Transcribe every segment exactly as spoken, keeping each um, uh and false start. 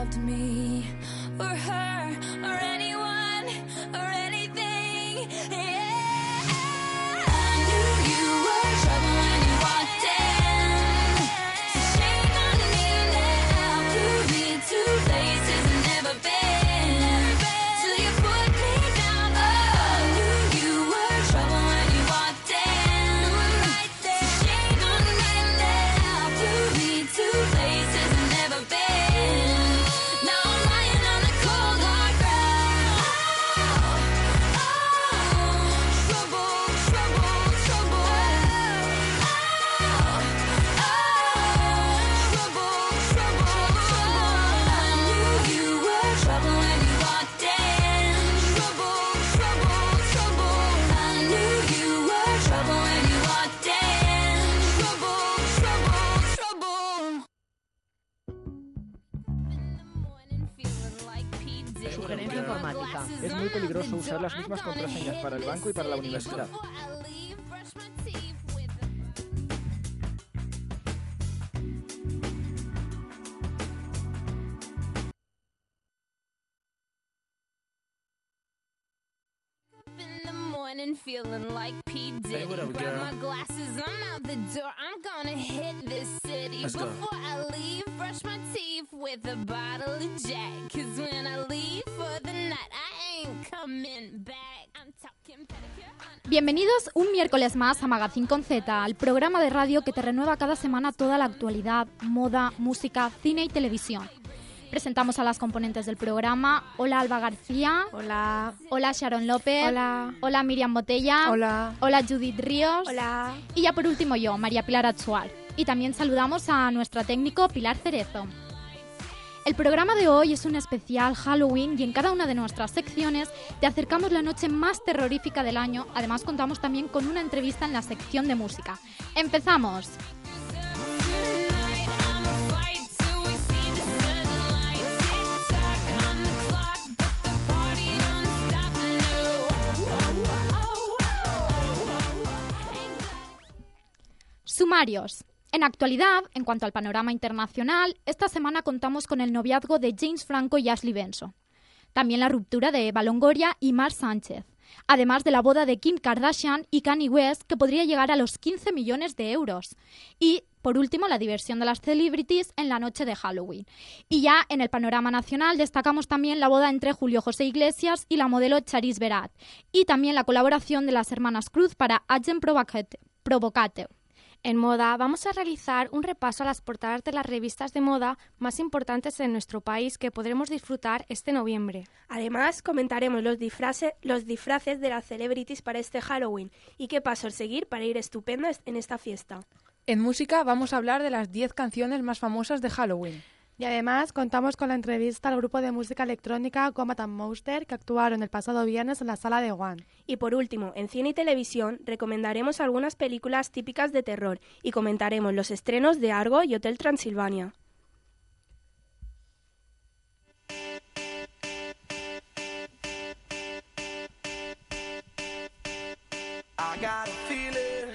loved me or her or anyone or anything. Yeah, I knew you were trouble when you walked in. So shame on me now. Flew me to places I've never been. Till you put me down. Oh, I knew you were trouble when you walked in. Right there. So shame on me now. Flew me to places I've never been. Now I'm lying on the cold hard ground. Oh, oh, trouble, trouble, trouble. Oh, oh, trouble, trouble, trouble. I knew you were trouble when you walked in. Trouble, trouble, trouble. I knew you were trouble when you walked in. Trouble, trouble, trouble. Sugerencia informática. Es muy peligroso usar las mismas contraseñas para el banco y para la universidad. In the morning feeling like P. Diddy. Hey, what up, Grab girl? my glasses, I'm out the door. I'm gonna hit this city. Let's go. Before I leave, brush my teeth with a bottle of Jack. Cause when I leave for the night, I ain't coming back. I'm talking pedicure on... Bienvenidos un miércoles más a Magazine con Z, el programa de radio que te renueva cada semana toda la actualidad, moda, música, cine y televisión. Presentamos a las componentes del programa. Hola Alba García. Hola. Hola Sharon López. Hola. Hola Miriam Botella. Hola. Hola Judith Ríos. Hola. Y ya por último yo, María Pilar Atsual. Y también saludamos a nuestra técnico Pilar Cerezo. El programa de hoy es un especial Halloween y en cada una de nuestras secciones te acercamos la noche más terrorífica del año. Además contamos también con una entrevista en la sección de música. ¡Empezamos! Sumarios. En actualidad, en cuanto al panorama internacional, esta semana contamos con el noviazgo de James Franco y Ashley Benson. También la ruptura de Eva Longoria y Mark Sánchez. Además de la boda de Kim Kardashian y Kanye West, que podría llegar a los quince millones de euros. Y, por último, la diversión de las celebrities en la noche de Halloween. Y ya en el panorama nacional destacamos también la boda entre Julio José Iglesias y la modelo Charisse Berat. Y también la colaboración de las hermanas Cruz para Agent Provocateur. En moda vamos a realizar un repaso a las portadas de las revistas de moda más importantes en nuestro país que podremos disfrutar este noviembre. Además, comentaremos los disfraces, los disfraces de las celebrities para este Halloween y qué pasos seguir para ir estupendas en esta fiesta. En música vamos a hablar de las diez canciones más famosas de Halloween. Y además contamos con la entrevista al grupo de música electrónica Combat and Monster que actuaron el pasado viernes en la sala de One. Y por último, en cine y televisión recomendaremos algunas películas típicas de terror y comentaremos los estrenos de Argo y Hotel Transilvania. I got a feeling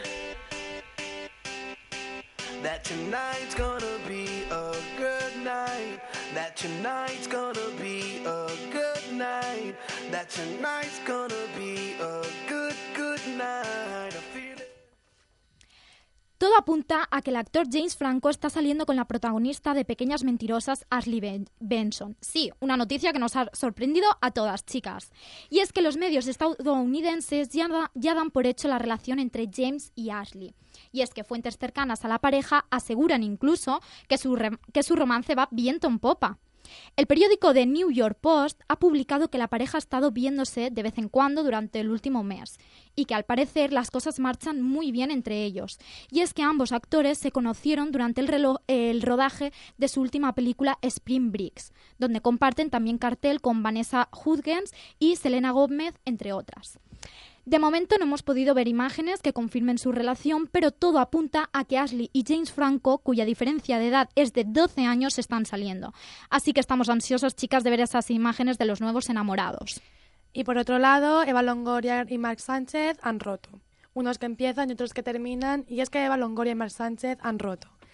that tonight's gonna be a good night. That tonight's gonna be a good night. That tonight's gonna be a good, good night. I feel it. Todo apunta a que el actor James Franco está saliendo con la protagonista de Pequeñas Mentirosas, Ashley ben- Benson. Sí, una noticia que nos ha sorprendido a todas, chicas. Y es que los medios estadounidenses ya, da- ya dan por hecho la relación entre James y Ashley. Y es que fuentes cercanas a la pareja aseguran incluso que su, re- que su romance va viento en popa. El periódico The New York Post ha publicado que la pareja ha estado viéndose de vez en cuando durante el último mes y que al parecer las cosas marchan muy bien entre ellos. Y es que ambos actores se conocieron durante el, relo- el rodaje de su última película Spring Breaks, donde comparten también cartel con Vanessa Hudgens y Selena Gomez, entre otras. De momento no hemos podido ver imágenes que confirmen su relación, pero todo apunta a que Ashley y James Franco, cuya diferencia de edad es de doce años, están saliendo. Así que estamos ansiosas, chicas, de ver esas imágenes de los nuevos enamorados. Y por otro lado, Eva Longoria y Mark Sánchez han roto. Unos que empiezan y otros que terminan, y es que Eva Longoria y Mark Sánchez han roto.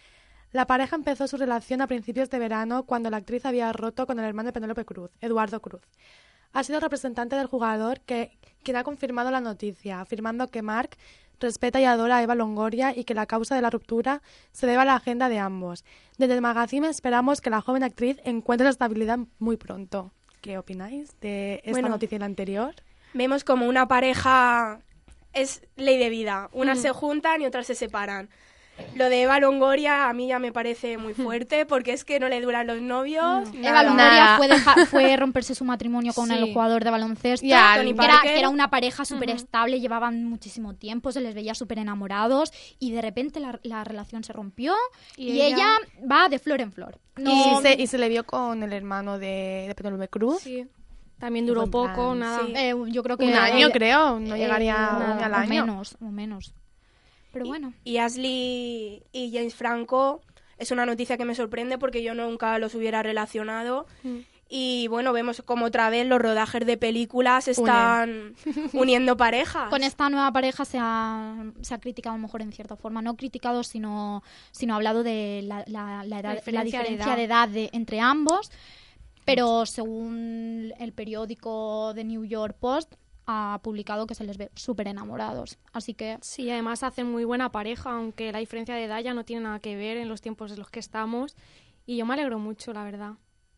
La pareja empezó su relación a principios de verano cuando la actriz había roto con el hermano de Penélope Cruz, Eduardo Cruz. Ha sido el representante del jugador que, quien ha confirmado la noticia, afirmando que Marc respeta y adora a Eva Longoria y que la causa de la ruptura se debe a la agenda de ambos. Desde el magazine esperamos que la joven actriz encuentre la estabilidad muy pronto. ¿Qué opináis de esta Bueno, noticia y la anterior? Vemos como una pareja es ley de vida. Unas Mm. se juntan y otras se separan. Lo de Eva Longoria a mí ya me parece muy fuerte porque es que no le duran los novios. Eva nada. Longoria Nada. fue, deja- fue romperse su matrimonio con Sí. el jugador de baloncesto, Ya, que, Tony era, Parker. que era una pareja súper estable, llevaban muchísimo tiempo, se les veía súper enamorados y de repente la, la relación se rompió y, Y ella... ella- va de flor en flor. No, Y, se, y se le vio con el hermano de, de Penélope Cruz. Sí. También duró Fue en plan, poco, nada. sí. eh, yo creo que... Un año, eh, creo. No eh, llegaría nada, ni al o año. menos, o menos. Pero bueno. Y Ashley y James Franco es una noticia que me sorprende porque yo nunca los hubiera relacionado. Mm. Y bueno, vemos como otra vez los rodajes de películas están uniendo parejas. Con esta nueva pareja se ha, se ha criticado a lo mejor en cierta forma, no criticado, sino, sino hablado de la, la, la, edad- la diferencia de diferencia edad. de edad de- entre ambos, pero según el periódico The New York Post ha publicado que se les ve súper enamorados, así que Sí, además hacen muy buena pareja, aunque la diferencia de edad ya no tiene nada que ver en los tiempos en los que estamos. Y yo me alegro mucho, la verdad.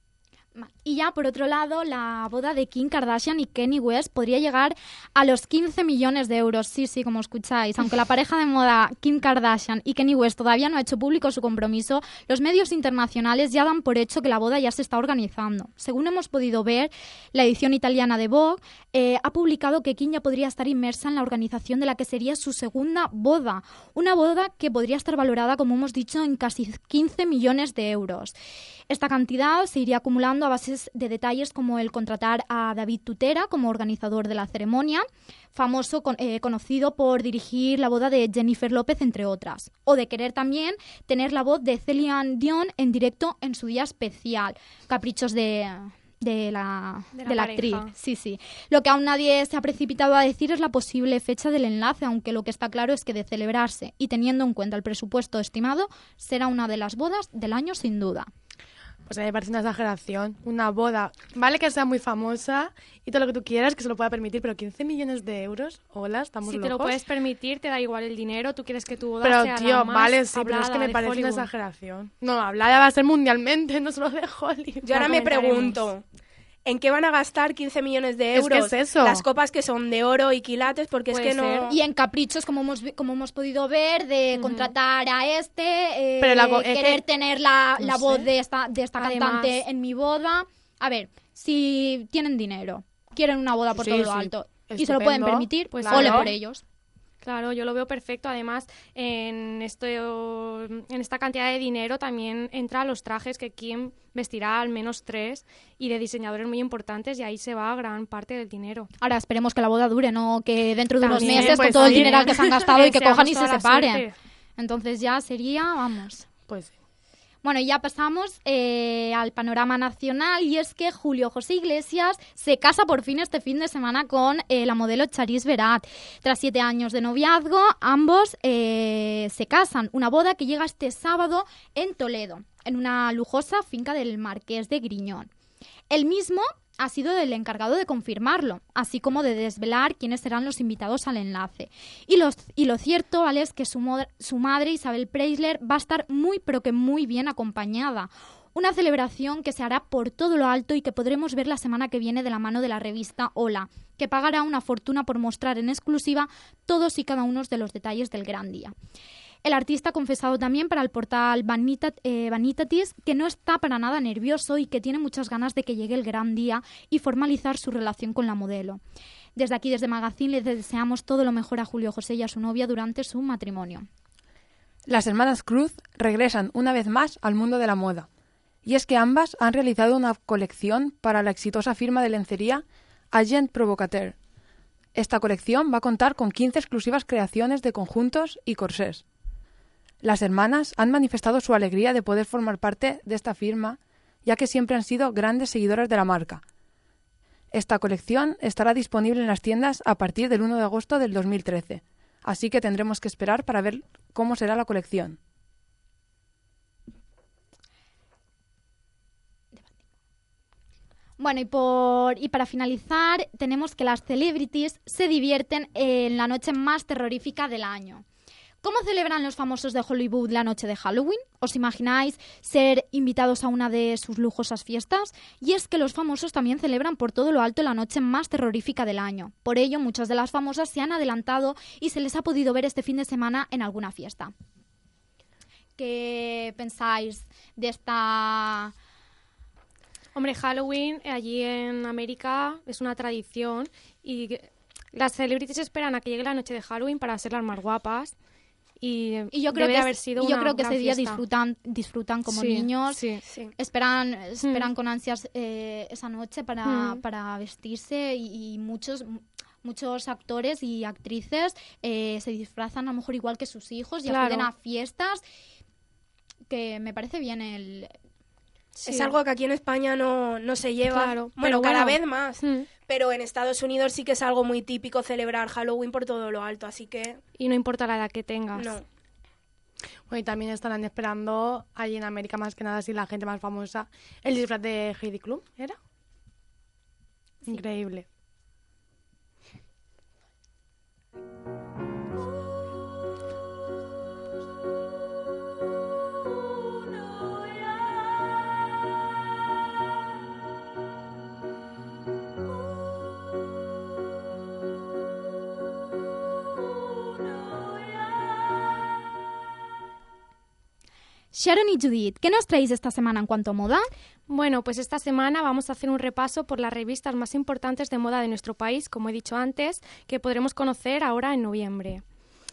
Y ya, por otro lado, la boda de Kim Kardashian y Kanye West podría llegar a los quince millones de euros. Sí, sí, como escucháis. Aunque la pareja de moda Kim Kardashian y Kanye West todavía no ha hecho público su compromiso, los medios internacionales ya dan por hecho que la boda ya se está organizando. Según hemos podido ver, la edición italiana de Vogue eh, ha publicado que Kim ya podría estar inmersa en la organización de la que sería su segunda boda. Una boda que podría estar valorada, como hemos dicho, en casi quince millones de euros. Esta cantidad se iría acumulando a bases de detalles como el contratar a David Tutera como organizador de la ceremonia, famoso con- eh, conocido por dirigir la boda de Jennifer López, entre otras, o de querer también tener la voz de Celine Dion en directo en su día especial. Caprichos de... de la, De la de la pareja. actriz. Sí, sí. Lo que aún nadie se ha precipitado a decir es la posible fecha del enlace, aunque lo que está claro es que de celebrarse y teniendo en cuenta el presupuesto estimado, será una de las bodas del año sin duda. Pues a mí me parece una exageración. Una boda, vale que sea muy famosa y todo lo que tú quieras, que se lo pueda permitir, pero quince millones de euros, hola, estamos Si locos. te lo puedes permitir, te da igual el dinero, tú quieres que tu boda Pero sea tío, la más vale, sí, pero es que hablada me de parece una Hollywood. exageración. No, hablada va a ser mundialmente, no solo de Hollywood. Yo ahora Lo me comentaremos. pregunto, ¿en qué van a gastar quince millones de Es que euros? es eso. Las copas que son de oro y quilates, porque es Puede que no... ser. Y en caprichos, como hemos, vi- como hemos podido ver, de contratar a este, eh, Pero la co- es querer que- tener la, no la sé. voz de esta, de esta Además- cantante en mi boda. A ver, si tienen dinero, quieren una boda por Sí, todo lo sí. alto y se lo pueden Estupendo. permitir, Pues pues ole claro. por ellos. Claro, yo lo veo perfecto. Además, en esto, en esta cantidad de dinero también entra los trajes que Kim vestirá al menos tres y de diseñadores muy importantes y ahí se va gran parte del dinero. Ahora esperemos que la boda dure, no que dentro de unos También, meses pues, con todo el también. dinero que se han gastado y que Deseamos cojan y se toda la separen. suerte. Entonces ya sería, vamos. Pues sí. Bueno, y ya pasamos eh, al panorama nacional y es que Julio José Iglesias se casa por fin este fin de semana con eh, la modelo Charisse Berat. Tras siete años de noviazgo, ambos eh, se casan. Una boda que llega este sábado en Toledo, en una lujosa finca del Marqués de Griñón. El mismo ha sido el encargado de confirmarlo, así como de desvelar quiénes serán los invitados al enlace. Y, los, y lo cierto, ¿vale?, es que su, mod- su madre, Isabel Preisler, va a estar muy, pero que muy bien acompañada. Una celebración que se hará por todo lo alto y que podremos ver la semana que viene de la mano de la revista Hola, que pagará una fortuna por mostrar en exclusiva todos y cada uno de los detalles del gran día. El artista ha confesado también para el portal Vanita- eh, Vanitatis que no está para nada nervioso y que tiene muchas ganas de que llegue el gran día y formalizar su relación con la modelo. Desde aquí, desde Magazine, les deseamos todo lo mejor a Julio José y a su novia durante su matrimonio. Las hermanas Cruz regresan una vez más al mundo de la moda. Y es que ambas han realizado una colección para la exitosa firma de lencería Agent Provocateur. Esta colección va a contar con quince exclusivas creaciones de conjuntos y corsés. Las hermanas han manifestado su alegría de poder formar parte de esta firma, ya que siempre han sido grandes seguidoras de la marca. Esta colección estará disponible en las tiendas a partir del uno de agosto del dos mil trece, así que tendremos que esperar para ver cómo será la colección. Bueno, y, por, y para finalizar, tenemos que las celebrities se divierten en la noche más terrorífica del año. ¿Cómo celebran los famosos de Hollywood la noche de Halloween? ¿Os imagináis ser invitados a una de sus lujosas fiestas? Y es que los famosos también celebran por todo lo alto la noche más terrorífica del año. Por ello, muchas de las famosas se han adelantado y se les ha podido ver este fin de semana en alguna fiesta. ¿Qué pensáis de esta...? Hombre, Halloween allí en América es una tradición y las celebrities esperan a que llegue la noche de Halloween para ser las más guapas. Y, y yo creo debe que, haber sido y yo una creo que gran ese día fiesta. disfrutan disfrutan como Sí, niños, sí. Sí. esperan esperan Mm. con ansias eh, esa noche para, Mm. para vestirse y, y muchos muchos actores y actrices eh, se disfrazan a lo mejor igual que sus hijos y Claro. acuden a fiestas, que me parece bien el... Sí. Es algo que aquí en España no, no se lleva. Claro, Bueno, pero cada bueno. vez más. Mm. Pero en Estados Unidos sí que es algo muy típico celebrar Halloween por todo lo alto, así que Y no importa la edad que tengas. no. Bueno, y también estarán esperando allí en América, más que nada, si la gente más famosa, el disfraz de Heidi Klum, ¿era? Increíble. Sharon y Judith, ¿qué nos traéis esta semana en cuanto a moda? Bueno, pues esta semana vamos a hacer un repaso por las revistas más importantes de moda de nuestro país, como he dicho antes, que podremos conocer ahora en noviembre.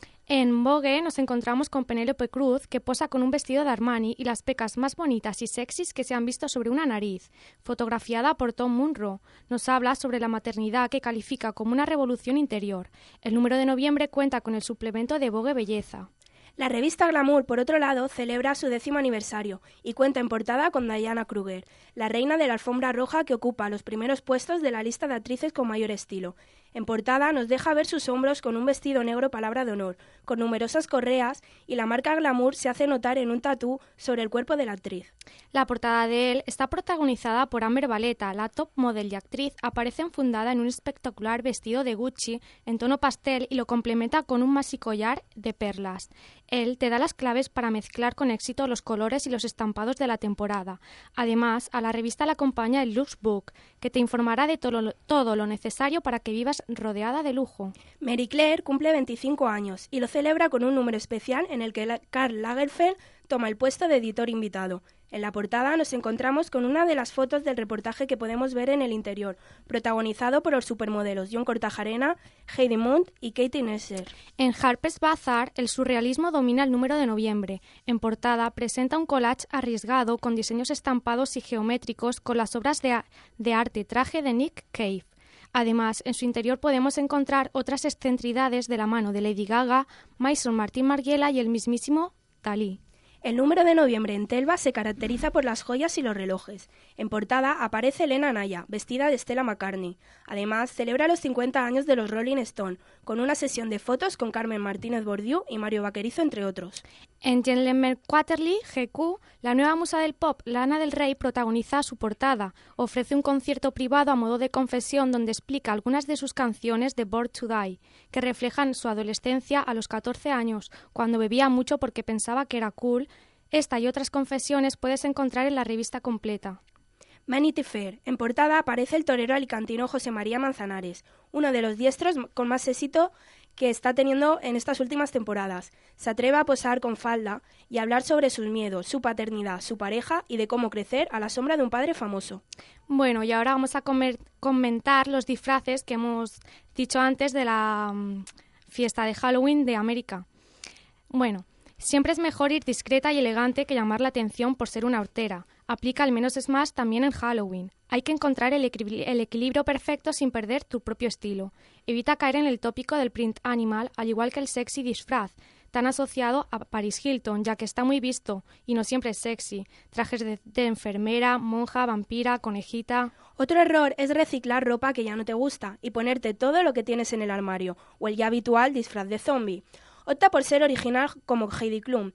En Vogue nos encontramos con Penélope Cruz, que posa con un vestido de Armani y las pecas más bonitas y sexys que se han visto sobre una nariz, fotografiada por Tom Munro. Nos habla sobre la maternidad, que califica como una revolución interior. El número de noviembre cuenta con el suplemento de Vogue Belleza. La revista Glamour, por otro lado, celebra su décimo aniversario y cuenta en portada con Diana Kruger, la reina de la alfombra roja que ocupa los primeros puestos de la lista de actrices con mayor estilo. En portada nos deja ver sus hombros con un vestido negro palabra de honor, con numerosas correas, y la marca Glamour se hace notar en un tatú sobre el cuerpo de la actriz. La portada de él está protagonizada por Amber Valletta, la top model y actriz aparece enfundada en un espectacular vestido de Gucci en tono pastel y lo complementa con un maxi collar de perlas. Él te da las claves para mezclar con éxito los colores y los estampados de la temporada. Además, a la revista le acompaña el Luxbook, que te informará de todo lo, todo lo necesario para que vivas rodeada de lujo. Marie Claire cumple veinticinco años y lo celebra con un número especial en el que la- Karl Lagerfeld toma el puesto de editor invitado. En la portada nos encontramos con una de las fotos del reportaje que podemos ver en el interior, protagonizado por los supermodelos John Cortajarena, Heidi Munt y Katie Nesser. En Harper's Bazaar, el surrealismo domina el número de noviembre. En portada presenta un collage arriesgado con diseños estampados y geométricos con las obras de, a- de arte traje de Nick Cave. Además, en su interior podemos encontrar otras excentridades de la mano de Lady Gaga, Maison Martin Margiela y el mismísimo Dalí. El número de noviembre en Telva se caracteriza por las joyas y los relojes. En portada aparece Elena Naya, vestida de Stella McCartney. Además, celebra los cincuenta años de los Rolling Stone, con una sesión de fotos con Carmen Martínez Bordiú y Mario Vaquerizo, entre otros. En Gentleman Quarterly, G Q, la nueva musa del pop, Lana del Rey, protagoniza su portada. Ofrece un concierto privado a modo de confesión donde explica algunas de sus canciones de Born to Die, que reflejan su adolescencia a los catorce años, cuando bebía mucho porque pensaba que era cool. Esta y otras confesiones puedes encontrar en la revista completa. Vanity Fair. En portada aparece el torero alicantino José María Manzanares, uno de los diestros con más éxito que está teniendo en estas últimas temporadas. Se atreve a posar con falda y a hablar sobre sus miedos, su paternidad, su pareja y de cómo crecer a la sombra de un padre famoso. Bueno, y ahora vamos a comer- comentar los disfraces que hemos dicho antes de la mm, fiesta de Halloween de América. Bueno, siempre es mejor ir discreta y elegante que llamar la atención por ser una hortera. Aplica al menos es más también en Halloween. Hay que encontrar el, equilibri- el equilibrio perfecto sin perder tu propio estilo. Evita caer en el tópico del print animal, al igual que el sexy disfraz, tan asociado a Paris Hilton, ya que está muy visto y no siempre es sexy. Trajes de, de enfermera, monja, vampira, conejita... Otro error es reciclar ropa que ya no te gusta y ponerte todo lo que tienes en el armario, o el ya habitual disfraz de zombie. Opta por ser original como Heidi Klum,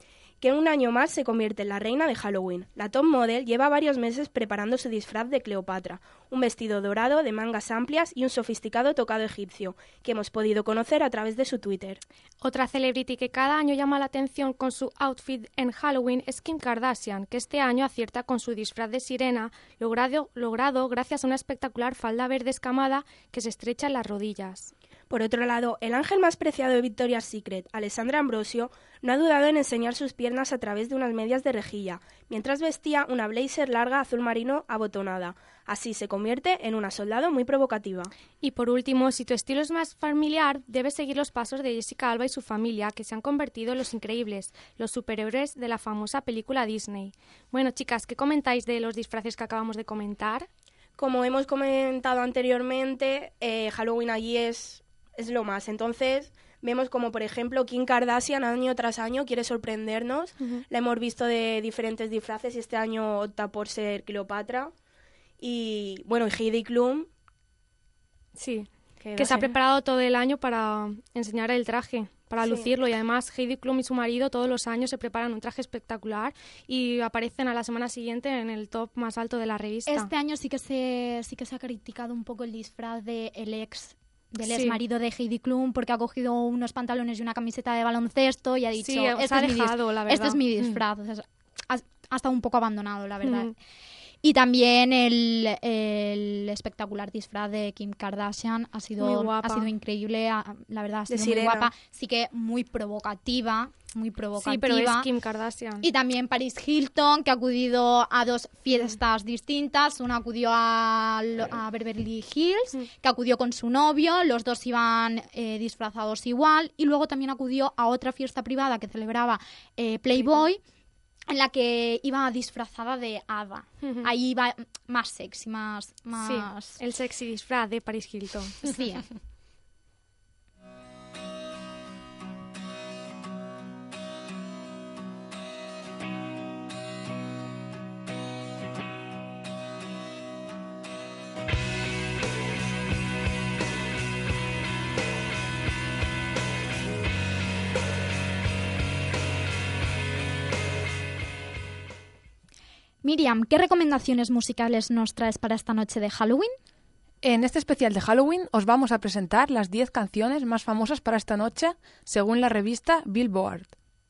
que un año más se convierte en la reina de Halloween. La top model lleva varios meses preparando su disfraz de Cleopatra, un vestido dorado de mangas amplias y un sofisticado tocado egipcio, que hemos podido conocer a través de su Twitter. Otra celebrity que cada año llama la atención con su outfit en Halloween es Kim Kardashian, que este año acierta con su disfraz de sirena, logrado, logrado gracias a una espectacular falda verde escamada que se estrecha en las rodillas. Por otro lado, el ángel más preciado de Victoria's Secret, Alessandra Ambrosio, no ha dudado en enseñar sus piernas a través de unas medias de rejilla, mientras vestía una blazer larga azul marino abotonada. Así se convierte en una soldado muy provocativa. Y por último, si tu estilo es más familiar, debes seguir los pasos de Jessica Alba y su familia, que se han convertido en los increíbles, los superhéroes de la famosa película Disney. Bueno, chicas, ¿qué comentáis de los disfraces que acabamos de comentar? Como hemos comentado anteriormente, eh, Halloween allí es... es lo más. Entonces, vemos como, por ejemplo, Kim Kardashian año tras año quiere sorprendernos. Uh-huh. La hemos visto de diferentes disfraces y este año opta por ser Cleopatra. Y, bueno, y Heidi Klum. Sí, que, que se ha preparado todo el año para enseñar el traje, para sí. lucirlo. Y además, Heidi Klum y su marido todos los años se preparan un traje espectacular y aparecen a la semana siguiente en el top más alto de la revista. Este año sí que se, sí que se ha criticado un poco el disfraz de el ex del ex sí. marido de Heidi Klum, porque ha cogido unos pantalones y una camiseta de baloncesto y ha dicho, sí, este, ha es dejado, mi la verdad. este es mi disfraz. Mm. O sea, ha, ha estado un poco abandonado, la verdad. Mm. Y también el, el espectacular disfraz de Kim Kardashian ha sido, ha sido increíble, la verdad, ha sido muy guapa. Sí que muy provocativa, muy provocativa. Sí, pero es Kim Kardashian. Y también Paris Hilton, que ha acudido a dos fiestas distintas. Una acudió a, a Beverly Hills, mm. que acudió con su novio, los dos iban eh, disfrazados igual. Y luego también acudió a otra fiesta privada que celebraba eh, Playboy, en la que iba disfrazada de hada. Uh-huh. Ahí iba más sexy, más... más... Sí, el sexy disfraz de Paris Hilton. Sí. Miriam, ¿qué recomendaciones musicales nos traes para esta noche de Halloween? En este especial de Halloween os vamos a presentar las diez canciones más famosas para esta noche, según la revista Billboard.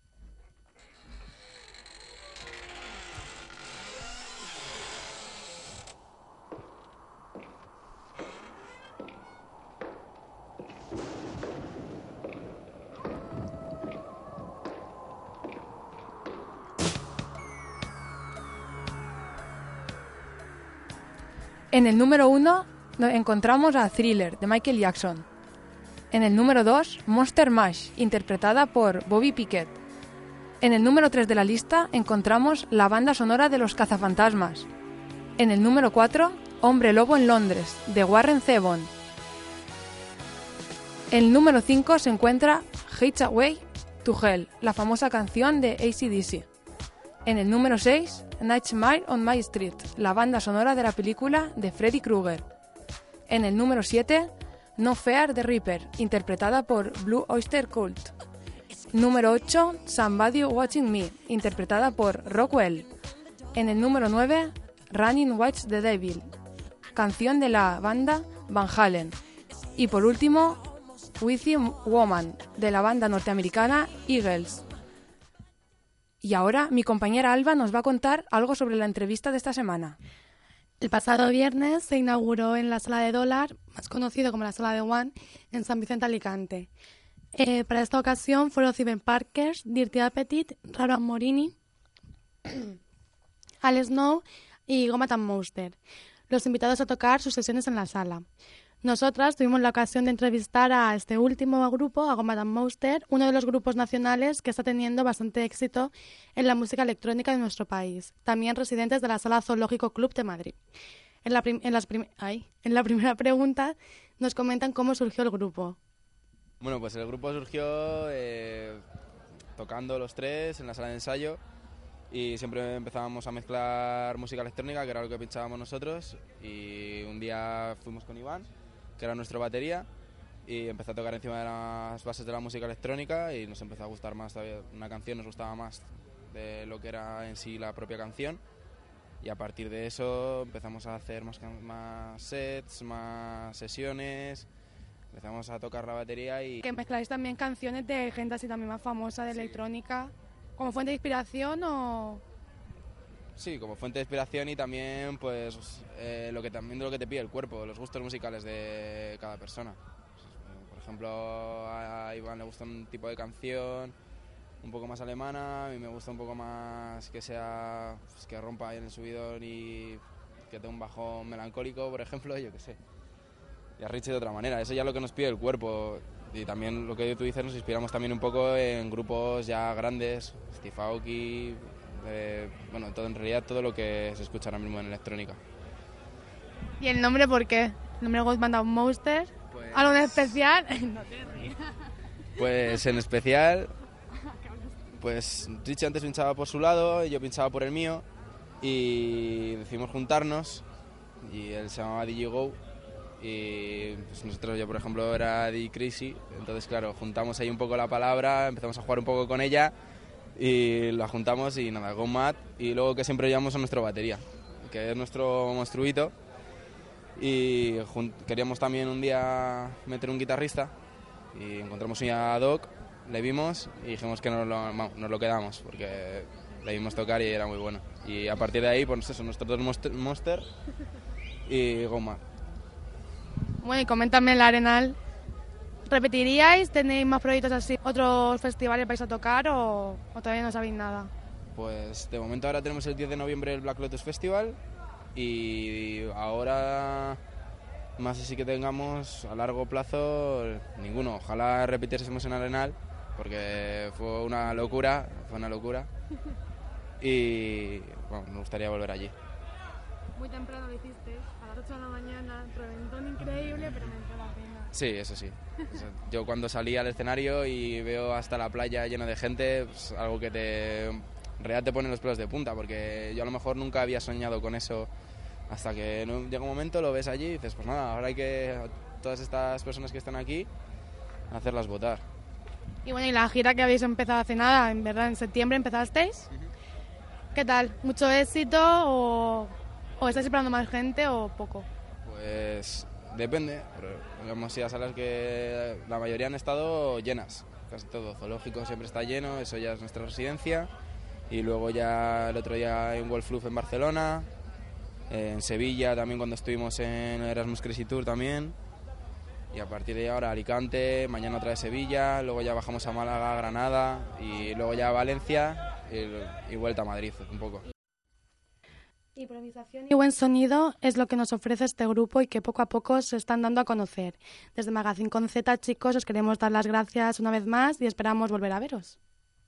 En el número uno encontramos a Thriller, de Michael Jackson. En el número dos, Monster Mash, interpretada por Bobby Pickett. En el número tres de la lista encontramos la banda sonora de Los Cazafantasmas. En el número cuatro, Hombre Lobo en Londres, de Warren Zevon. En el número cinco se encuentra Highway to Hell, la famosa canción de A C D C. En el número seis, Nightmare on My Street, la banda sonora de la película de Freddy Krueger. En el número siete, No Fear the Reaper, interpretada por Blue Oyster Cult. Número ocho, Somebody Watching Me, interpretada por Rockwell. En el número nueve, Running Watch the Devil, canción de la banda Van Halen. Y por último, With You Woman, de la banda norteamericana Eagles. Y ahora mi compañera Alba nos va a contar algo sobre la entrevista de esta semana. El pasado viernes se inauguró en la Sala de Dólar, más conocido como la Sala de One, en San Vicente, Alicante. Eh, para esta ocasión fueron Steven Parkers, Dirty Appetit, Raro Morini, Al Snow y Goma Tan Monster, los invitados a tocar sus sesiones en la sala. Nosotras tuvimos la ocasión de entrevistar a este último grupo, a Goma Tan Monster, uno de los grupos nacionales que está teniendo bastante éxito en la música electrónica de nuestro país, también residentes de la Sala Zoológico Club de Madrid. En la, prim- en, las prim- ay, en la primera pregunta nos comentan cómo surgió el grupo. Bueno, pues el grupo surgió eh, tocando los tres en la sala de ensayo y siempre empezábamos a mezclar música electrónica, que era lo que pinchábamos nosotros, y un día fuimos con Iván, que era nuestra batería, y empezó a tocar encima de las bases de la música electrónica y nos empezó a gustar más todavía. Una canción nos gustaba más de lo que era en sí la propia canción. Y a partir de eso empezamos a hacer más, más sets, más sesiones, empezamos a tocar la batería y... Que mezcláis también canciones de gente así también más famosa de sí. electrónica, ¿como fuente de inspiración o...? Sí, como fuente de inspiración y también pues eh, lo que también de lo que te pide el cuerpo, los gustos musicales de cada persona. Por ejemplo, a Iván le gusta un tipo de canción un poco más alemana, a mí me gusta un poco más que sea pues, que rompa ahí en el subidón y que tenga un bajón melancólico, por ejemplo, yo qué sé. Y a Richie de otra manera, eso ya es lo que nos pide el cuerpo. Y también lo que tú dices, nos inspiramos también un poco en grupos ya grandes, Steve Aoki, eh, bueno, todo, en realidad todo lo que se escucha ahora mismo en electrónica. ¿Y el nombre por qué? ¿El nombre de Ghost Band of Monsters? Pues... ¿Algo en especial? No te rías. Pues en especial... Pues Richie antes pinchaba por su lado y yo pinchaba por el mío y decidimos juntarnos y él se llamaba D J Go y pues nosotros, yo por ejemplo era D J Crazy, entonces claro, juntamos ahí un poco la palabra, empezamos a jugar un poco con ella y la juntamos y nada, Go Mad, y luego que siempre llevamos a nuestra batería, que es nuestro monstruito, y queríamos también un día meter un guitarrista y encontramos un día a Doc. Le vimos y dijimos que nos lo, nos lo quedamos porque le vimos tocar y era muy bueno. Y a partir de ahí, pues eso, nuestros dos Monster, monster y Goma. Bueno, y coméntame el Arenal. ¿Repetiríais? ¿Tenéis más proyectos así? ¿Otros festivales vais a tocar o, o todavía no sabéis nada? Pues de momento ahora tenemos el diez de noviembre el Black Lotus Festival y ahora... Más así que tengamos a largo plazo, ninguno. Ojalá repitiésemos en Arenal, porque fue una locura, fue una locura. Y bueno, me gustaría volver allí. Muy temprano lo hiciste, a las ocho de la mañana, reventón increíble, pero me entró la pena. Sí, eso sí. Yo cuando salí al escenario y veo hasta la playa llena de gente, pues algo que te, en realidad te pone los pelos de punta, porque yo a lo mejor nunca había soñado con eso. Hasta que llega un momento, lo ves allí y dices, pues nada, ahora hay que, todas estas personas que están aquí, hacerlas votar. Y bueno, y la gira que habéis empezado hace nada, en verdad, en septiembre empezasteis. Uh-huh. ¿Qué tal? ¿Mucho éxito o, o estáis esperando más gente o poco? Pues depende, pero hemos ido a salas que la mayoría han estado llenas, casi todo. Zoológico siempre está lleno, eso ya es nuestra residencia. Y luego ya el otro día en Wolfloof en Barcelona. En Sevilla también cuando estuvimos en Erasmus Crazy Tour también, y a partir de ahora Alicante, mañana otra vez Sevilla, luego ya bajamos a Málaga, Granada y luego ya a Valencia y, y vuelta a Madrid un poco. Improvisación y buen sonido es lo que nos ofrece este grupo y que poco a poco se están dando a conocer. Desde Magazine con Z, chicos, os queremos dar las gracias una vez más y esperamos volver a veros.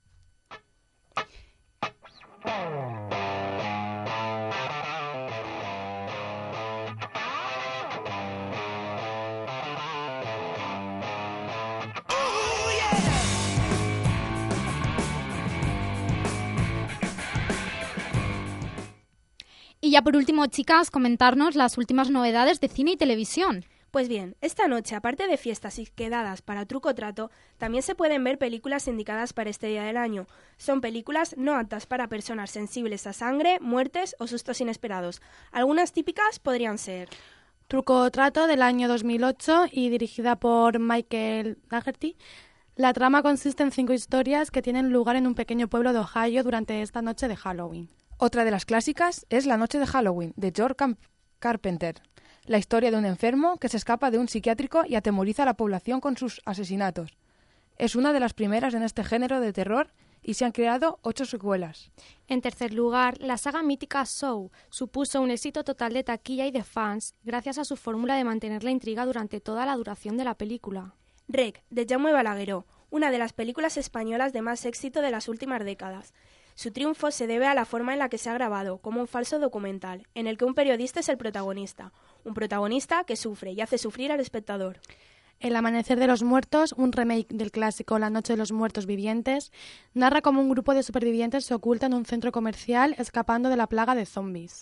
Y ya por último, chicas, comentarnos las últimas novedades de cine y televisión. Pues bien, esta noche, aparte de fiestas y quedadas para truco trato, también se pueden ver películas indicadas para este día del año. Son películas no aptas para personas sensibles a sangre, muertes o sustos inesperados. Algunas típicas podrían ser... Truco trato del año dos mil ocho y dirigida por Michael Dougherty. La trama consiste en cinco historias que tienen lugar en un pequeño pueblo de Ohio durante esta noche de Halloween. Otra de las clásicas es La noche de Halloween, de George Camp- Carpenter. La historia de un enfermo que se escapa de un psiquiátrico y atemoriza a la población con sus asesinatos. Es una de las primeras en este género de terror y se han creado ocho secuelas. En tercer lugar, la saga mítica Saw supuso un éxito total de taquilla y de fans gracias a su fórmula de mantener la intriga durante toda la duración de la película. Rec, de Jaume Balagueró, una de las películas españolas de más éxito de las últimas décadas. Su triunfo se debe a la forma en la que se ha grabado, como un falso documental, en el que un periodista es el protagonista, un protagonista que sufre y hace sufrir al espectador. El amanecer de los muertos, un remake del clásico La noche de los muertos vivientes, narra cómo un grupo de supervivientes se oculta en un centro comercial escapando de la plaga de zombies.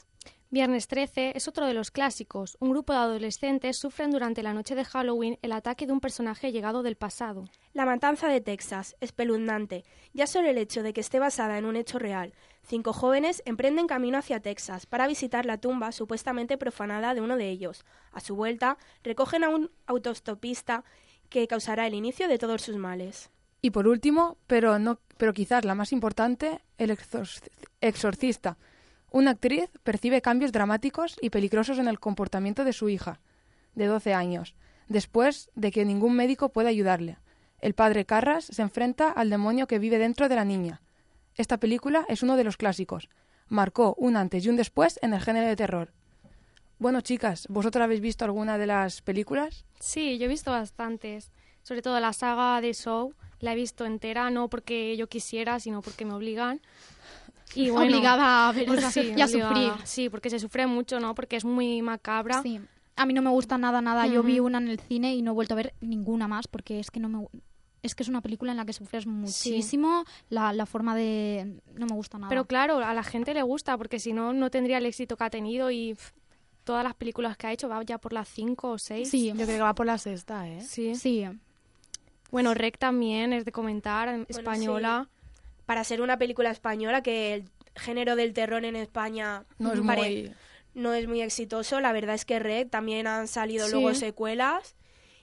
Viernes trece es otro de los clásicos. Un grupo de adolescentes sufren durante la noche de Halloween el ataque de un personaje llegado del pasado. La matanza de Texas, espeluznante. Ya solo el hecho de que esté basada en un hecho real. Cinco jóvenes emprenden camino hacia Texas para visitar la tumba supuestamente profanada de uno de ellos. A su vuelta, recogen a un autostopista que causará el inicio de todos sus males. Y por último, pero, no, pero quizás la más importante, el exorc- exorcista. Una actriz percibe cambios dramáticos y peligrosos en el comportamiento de su hija, de doce años, después de que ningún médico pueda ayudarle. El padre Carras se enfrenta al demonio que vive dentro de la niña. Esta película es uno de los clásicos. Marcó un antes y un después en el género de terror. Bueno, chicas, ¿vosotras habéis visto alguna de las películas? Sí, yo he visto bastantes. Sobre todo la saga de Saw, la he visto entera, no porque yo quisiera, sino porque me obligan. Y bueno, Obligada a ver pues esa- sí, y a obligada. sufrir. Sí, porque se sufre mucho, ¿no? Porque es muy macabra. Sí. A mí no me gusta nada, nada. Yo Ujú. vi una en el cine y no he vuelto a ver ninguna más porque es que no me... Es que es una película en la que sufres muchísimo, la, la forma de... No me gusta nada. Pero claro, a la gente le gusta, porque si no, no tendría el éxito que ha tenido y pff, todas las películas que ha hecho va ya por las cinco o seis. Sí. Yo creo que va por la sexta, ¿eh? Sí. Sí. Bueno, Rec también es de comentar, en española. Para ser una película española, que el género del terror en España No es pare- muy... no es muy exitoso, la verdad es que Red también han salido Sí. luego secuelas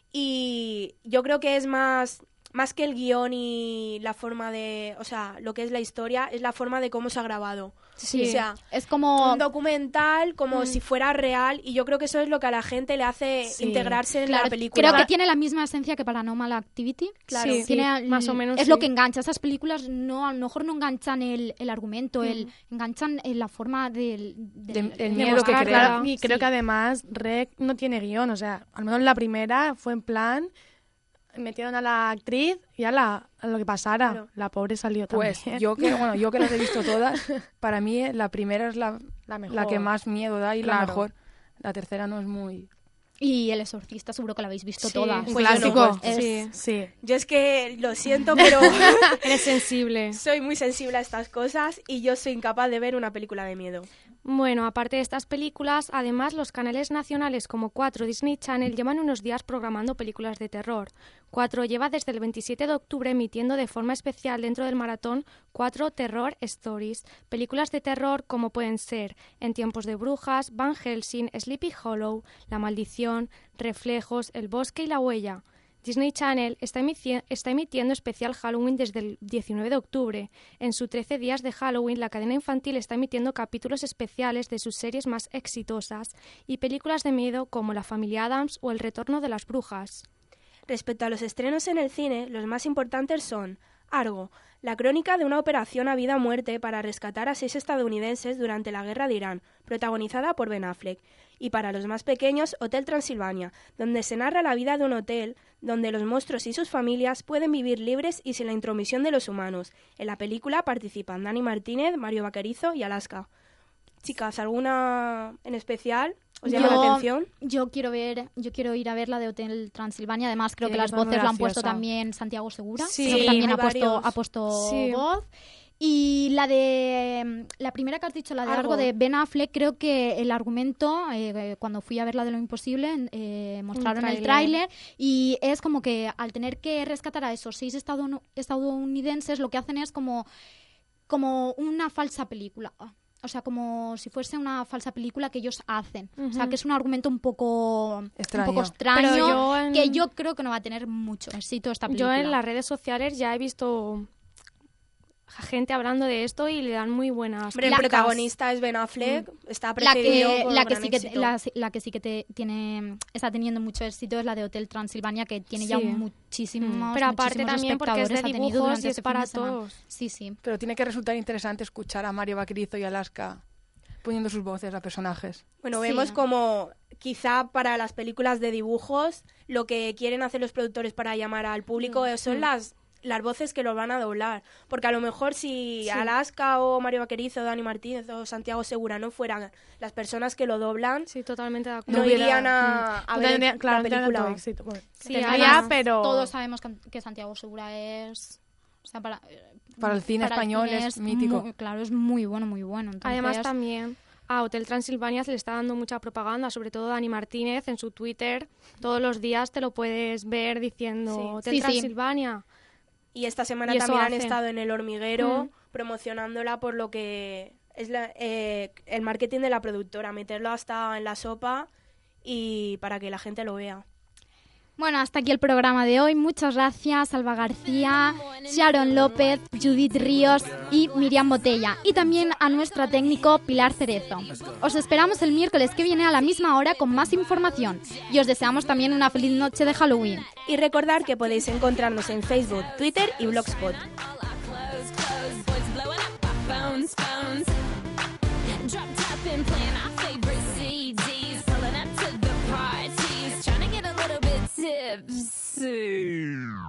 y yo creo que es más más que el guión y la forma de, o sea, lo que es la historia, es la forma de cómo se ha grabado. Sí. O sea, Es como... un documental como Mm. si fuera real y yo creo que eso es lo que a la gente le hace Sí. integrarse en Claro, la película. creo que tiene la misma esencia que Paranormal Activity. Claro. Sí, Tiene, sí, más o menos Es sí. lo que engancha. Esas películas no, a lo mejor no enganchan el, el argumento, el, enganchan en la forma del, del- De- el de miedo que mostrarla. crea. Claro, y creo Sí. que además Rec no tiene guión, o sea, al menos la primera fue en plan, metieron a la actriz y a, la, a lo que pasara. Claro. La pobre salió Pues también. yo que, bueno, yo que las he visto todas, para mí la primera es la, La mejor. la que más miedo da y la Claro. mejor. La tercera no es muy... Y El Exorcista seguro que la habéis visto Sí, todas. un Pues yo no, clásico. pues, Sí. Sí. Yo es que lo siento, pero Eres sensible. soy muy sensible a estas cosas y yo soy incapaz de ver una película de miedo. Bueno, aparte de estas películas, además los canales nacionales como cuatro Disney Channel llevan unos días programando películas de terror. cuatro lleva desde el veintisiete de octubre emitiendo de forma especial dentro del maratón cuatro Terror Stories, películas de terror como pueden ser En tiempos de brujas, Van Helsing, Sleepy Hollow, La maldición, Reflejos, El bosque y la huella. Disney Channel está, emici- está emitiendo especial Halloween desde el diecinueve de octubre. En sus trece días de Halloween, la cadena infantil está emitiendo capítulos especiales de sus series más exitosas y películas de miedo como La familia Addams o El retorno de las brujas. Respecto a los estrenos en el cine, los más importantes son Argo, la crónica de una operación a vida o muerte para rescatar a seis estadounidenses durante la guerra de Irán, protagonizada por Ben Affleck. Y para los más pequeños, Hotel Transilvania, donde se narra la vida de un hotel donde los monstruos y sus familias pueden vivir libres y sin la intromisión de los humanos. En la película participan Dani Martínez, Mario Vaquerizo y Alaska. Chicas, ¿alguna en especial os llama Yo- la atención? Yo quiero ver, yo quiero ir a ver la de Hotel Transilvania. Además, creo Sí, que las está muy voces la han puesto graciosa. también Santiago Segura. Sí, Creo que también hay ha puesto, varios. ha puesto Sí. voz. Y la de la primera que has dicho, la de Argo. algo de Ben Affleck, creo que el argumento, eh, cuando fui a ver la de Lo Imposible, eh, mostraron el tráiler. tráiler y es como que al tener que rescatar a esos seis estadoun- estadounidenses, lo que hacen es como, como una falsa película. O sea, como si fuese una falsa película que ellos hacen. O sea, Ujú. que es un argumento un poco Extraño. un poco extraño, Pero yo en- que yo creo que no va a tener mucho éxito esta Yo película. en las redes sociales ya he visto gente hablando de esto y le dan muy buenas Hombre, el La- protagonista es Ben Affleck, está la precedido que, por la que gran sí que éxito. la, la que sí que te, tiene está teniendo mucho éxito es la de Hotel Transilvania, que tiene ya Sí. muchísimos Mm. Pero aparte muchísimos también porque es de espectadores ha tenido dibujos durante y este es para fin de semana. todos. Sí, sí. Pero tiene que resultar interesante escuchar a Mario Vaquerizo y Alaska poniendo sus voces a personajes. Bueno, Sí. vemos como quizá para las películas de dibujos lo que quieren hacer los productores para llamar al público eh, son las las voces que los van a doblar. Porque a lo mejor si Sí. Alaska o Mario Vaquerizo, Dani Martínez o Santiago Segura no fueran las personas que lo doblan, Sí, totalmente de no, acuerdo. hubiera- irían a, a No ver tendría- la claro, no tendría película. tanto éxito. Bueno, Sí, tendría, además, pero... Todos sabemos que, que Santiago Segura es... O sea, para, Para el cine español cine es mítico. muy- claro, es muy bueno, muy bueno. Además Entonces, también a Hotel Transilvania se le está dando mucha propaganda, sobre todo Dani Martínez en su Twitter. Todos los días te lo puedes ver diciendo Sí. Hotel Sí, sí. Transilvania. Y esta semana Y eso también han hacen. estado en El Hormiguero Mm. promocionándola por lo que es la- eh, el marketing de la productora, meterlo hasta en la sopa y para que la gente lo vea. Bueno, hasta aquí el programa de hoy. Muchas gracias, Alba García, Sharon López, Judith Ríos y Miriam Botella. Y también a nuestra técnico Pilar Cerezo. Os esperamos el miércoles que viene a la misma hora con más información. Y os deseamos también una feliz noche de Halloween. Y recordar que podéis encontrarnos en Facebook, Twitter y Blogspot.